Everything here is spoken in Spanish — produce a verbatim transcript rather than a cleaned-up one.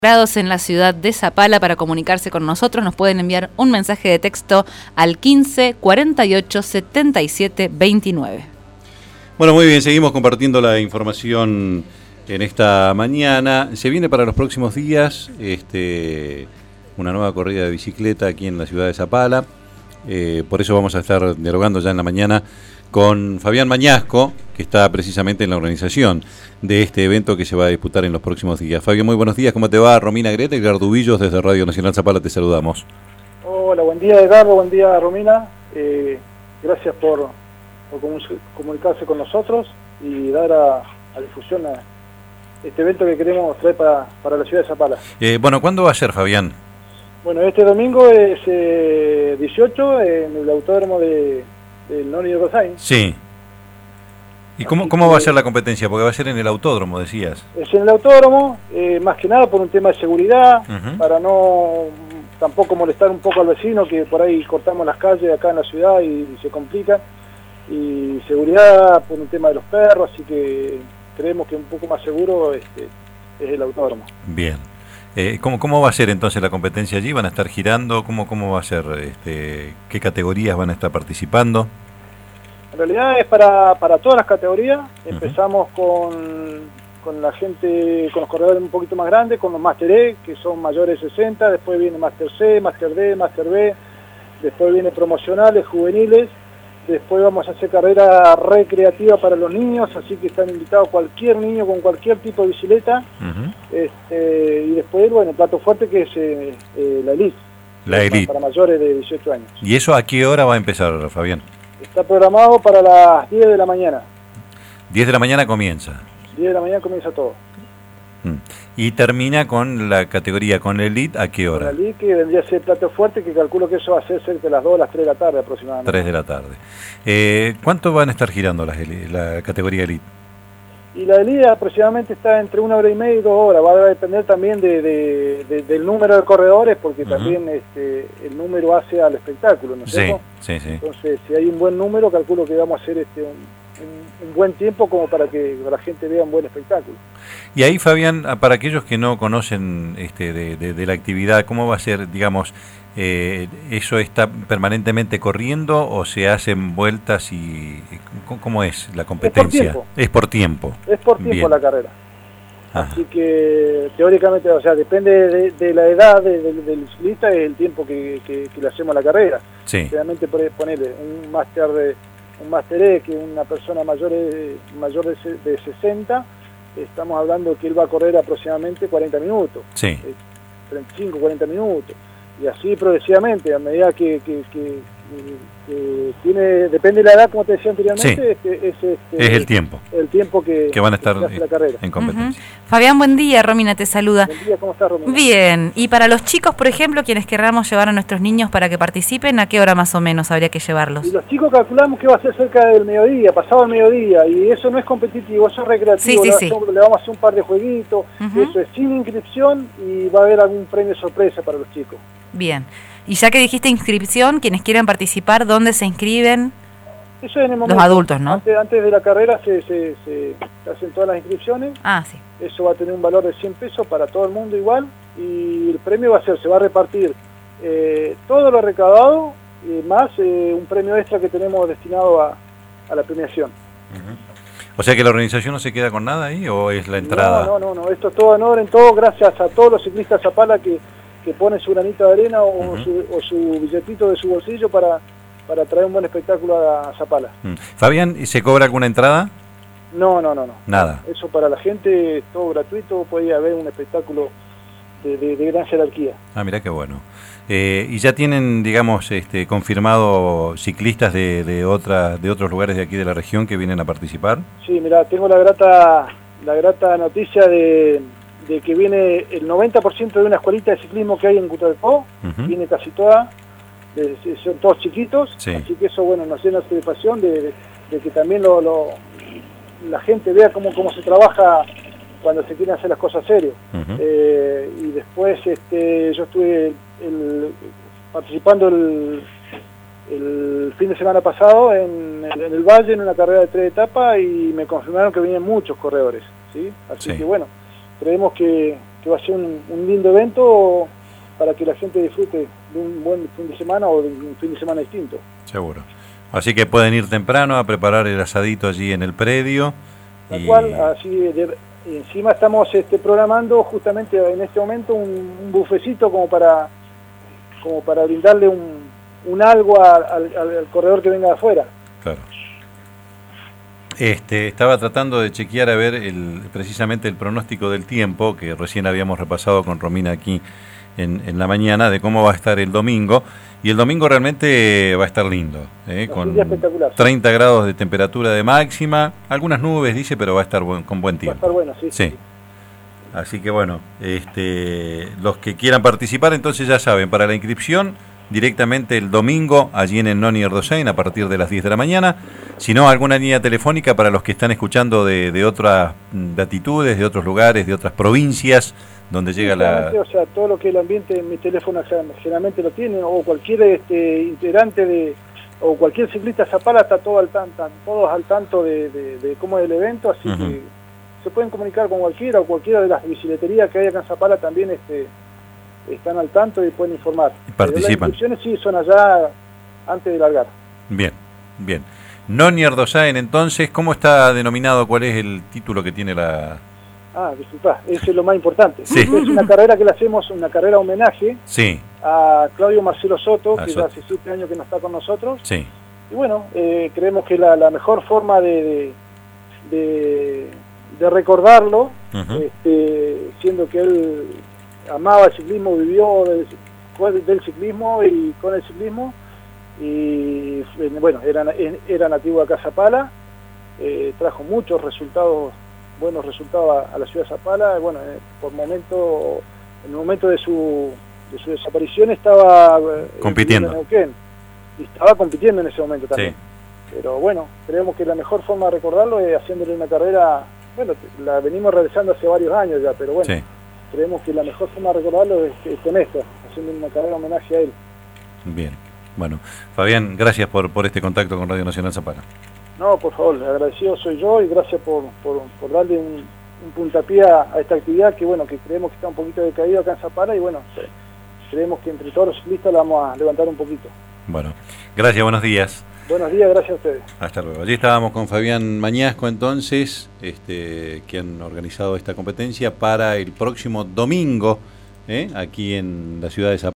grados en la ciudad de Zapala. Para comunicarse con nosotros nos pueden enviar un mensaje de texto al quince cuarenta y ocho setenta y siete veintinueve. Bueno, muy bien, seguimos compartiendo la información en esta mañana. Se viene para los próximos días este, una nueva corrida de bicicleta aquí en la ciudad de Zapala. Eh, por eso vamos a estar dialogando ya en la mañana con Fabián Mañasco, que está precisamente en la organización de este evento que se va a disputar en los próximos días. Fabio, muy buenos días, ¿cómo te va? Romina Greta y Edgardo Villos desde Radio Nacional Zapala te saludamos. Hola, buen día Edgardo, buen día Romina, eh, gracias por, por comunicarse con nosotros y dar a, a difusión a este evento que queremos traer para, para la ciudad de Zapala. Eh, bueno, ¿cuándo va a ser, Fabián? Bueno, este domingo es eh, dieciocho en el autódromo de el Noni de Rosay. Sí. ¿Y cómo, cómo va a ser la competencia? Porque va a ser en el autódromo, decías. Es en el autódromo, eh, más que nada por un tema de seguridad, uh-huh. para no tampoco molestar un poco al vecino, que por ahí cortamos las calles acá en la ciudad y, y se complica. Y seguridad por un tema de los perros, así que creemos que un poco más seguro este, es el autódromo. Bien. Eh, ¿cómo, ¿Cómo va a ser entonces la competencia allí? ¿Van a estar girando? ¿Cómo, cómo va a ser? Este, ¿Qué categorías van a estar participando? En realidad es para, para todas las categorías. Uh-huh. Empezamos con, con la gente, con los corredores un poquito más grandes, con los Master E, que son mayores de sesenta, después viene Master C, Master D, Master B, después viene promocionales, juveniles, después vamos a hacer carrera recreativa para los niños, así que están invitados cualquier niño con cualquier tipo de bicicleta. Uh-huh. este, y después, bueno, el plato fuerte que es eh, eh, la Elite. La Elite. Para mayores de dieciocho años. ¿Y eso a qué hora va a empezar, Fabián? Está programado para las diez de la mañana. diez de la mañana comienza. diez de la mañana comienza todo. Mm. Y termina con la categoría, con la Elite, ¿a qué hora? Con la Elite, que vendría a ser el plato fuerte, que calculo que eso va a ser cerca de las dos, las tres de la tarde aproximadamente. tres de la tarde. Eh, ¿Cuánto van a estar girando las, la categoría Elite? Y la Elite aproximadamente está entre una hora y media y dos horas. Va a depender también de, de, de, del número de corredores, porque uh-huh. también este, el número hace al espectáculo, ¿no es cierto? Sí, sí, sí. Entonces, si hay un buen número, calculo que vamos a hacer este, un, un, un buen tiempo como para que la gente vea un buen espectáculo. Y ahí, Fabián, para aquellos que no conocen este, de, de, de la actividad, ¿cómo va a ser, digamos, eh, eso está permanentemente corriendo o se hacen vueltas y cómo es la competencia? Es por tiempo. Es por tiempo. Es por tiempo Bien. La carrera. Ajá. Así que teóricamente, o sea, depende de, de la edad de, de, del ciclista, es el tiempo que, que, que le hacemos a la carrera. Sí. Realmente ponerle un máster de un máster E, que una persona mayor de, mayor de, de sesenta, estamos hablando que él va a correr aproximadamente cuarenta minutos. Sí. treinta y cinco, cuarenta minutos. Y así progresivamente, a medida que, que, que, que tiene, depende de la edad, como te decía anteriormente, sí. es, es, es, es el tiempo. El tiempo que, que van a estar que hace la carrera. En competencia. Uh-huh. Fabián, buen día, Romina te saluda. Buen día, ¿cómo estás, Romina? Bien, y para los chicos, por ejemplo, quienes querramos llevar a nuestros niños para que participen, ¿a qué hora más o menos habría que llevarlos? Y los chicos calculamos que va a ser cerca del mediodía, pasado el mediodía, y eso no es competitivo, eso es recreativo. Sí, sí, le, sí. le vamos a hacer un par de jueguitos, uh-huh. eso es sin inscripción y va a haber algún premio sorpresa para los chicos. Bien. Y ya que dijiste inscripción, quienes quieran participar, ¿dónde se inscriben? Eso es en el momento. Los adultos, ¿no? Antes, antes de la carrera se, se, se hacen todas las inscripciones. Ah, sí. Eso va a tener un valor de cien pesos para todo el mundo igual. Y el premio va a ser, se va a repartir eh, todo lo recaudado, y más eh, un premio extra que tenemos destinado a, a la premiación. Uh-huh. O sea que la organización no se queda con nada ahí, ¿o es la entrada? No, no, no, no. Esto es todo en orden, todo gracias a todos los ciclistas Zapala que que pone su granito de arena o, uh-huh. su, o su billetito de su bolsillo para, para traer un buen espectáculo a Zapala. Uh-huh. Fabián, ¿se cobra alguna entrada? No, no, no, no. Nada. Eso para la gente es todo gratuito, puede haber un espectáculo de, de, de gran jerarquía. Ah, mirá qué bueno. Eh, ¿Y ya tienen, digamos, este, confirmado ciclistas de, de, otra, de otros lugares de aquí de la región que vienen a participar? Sí, mirá, tengo la grata, la grata noticia de... de que viene el noventa por ciento de una escuelita de ciclismo que hay en Cutralcó, uh-huh. viene casi toda, de, de, son todos chiquitos, sí. Así que eso, bueno, nos llena de satisfacción de, de, de que también lo, lo, la gente vea cómo, cómo se trabaja cuando se quieren hacer las cosas serias. Uh-huh. Eh, y después este, yo estuve el, participando el, el fin de semana pasado en el, en el Valle, en una carrera de tres etapas, y me confirmaron que venían muchos corredores, ¿sí? Así sí. que bueno, creemos que, que va a ser un, un lindo evento para que la gente disfrute de un buen fin de semana o de un fin de semana distinto. Seguro. Así que pueden ir temprano a preparar el asadito allí en el predio. Tal y... cual, así de, y encima estamos este, programando justamente en este momento un, un bufecito como para como para brindarle un, un algo a, al, al corredor que venga de afuera. Claro. Este, estaba tratando de chequear a ver el, precisamente el pronóstico del tiempo que recién habíamos repasado con Romina aquí en, en la mañana, de cómo va a estar el domingo, y el domingo realmente va a estar lindo, ¿eh? Con treinta grados de temperatura de máxima, algunas nubes dice, pero va a estar buen, con buen tiempo. Va a estar bueno, sí. Sí. Así que bueno, este, los que quieran participar entonces ya saben, para la inscripción directamente el domingo allí en el Noni Erdosain a partir de las diez de la mañana, si no alguna línea telefónica para los que están escuchando de, de otras latitudes, de otros lugares, de otras provincias donde llega la... O sea, todo lo que el ambiente en mi teléfono generalmente lo tiene, o cualquier este, integrante de, o cualquier ciclista Zapala está todo al tanto, todos al tanto de, de, de cómo es el evento, así uh-huh. que se pueden comunicar con cualquiera, o cualquiera de las bicicleterías que hay acá en Zapala también este, están al tanto y pueden informar. Y participan. Pero las inscripciones sí son allá antes de largar. Bien, bien. Noni Erdosain, entonces, ¿cómo está denominado? ¿Cuál es el título que tiene la...? Ah, disculpa, eso es lo más importante. Sí. Es una carrera que le hacemos, una carrera homenaje sí. a Claudio Marcelo Soto, a que Soto. ya hace siete años que no está con nosotros. Sí. Y bueno, eh, creemos que la, la mejor forma de, de, de, de recordarlo, uh-huh. este, siendo que él amaba el ciclismo, vivió del, del ciclismo y con el ciclismo, y bueno, era, era nativo de acá Zapala, eh, trajo muchos resultados, buenos resultados a, a la ciudad de Zapala. Bueno, eh, por momento, en el momento de su, de su desaparición estaba eh, compitiendo en Neuquén, y estaba compitiendo en ese momento también. Sí. Pero bueno, creemos que la mejor forma de recordarlo es haciéndole una carrera, bueno, la venimos realizando hace varios años ya, pero bueno, sí. creemos que la mejor forma de recordarlo es, es con esto, haciendo una carrera homenaje a él. Bien, bueno, Fabián, gracias por, por este contacto con Radio Nacional Zapala. No, por favor, agradecido soy yo y gracias por, por, por darle un, un puntapié a, a esta actividad que bueno, que creemos que está un poquito decaído acá en Zapala y bueno, creemos que entre todos los ciclistas la vamos a levantar un poquito. Bueno, gracias, buenos días. Buenos días, gracias a ustedes. Hasta luego. Allí estábamos con Fabián Mañasco entonces, este, que han organizado esta competencia para el próximo domingo, ¿eh? aquí en la ciudad de Zapala.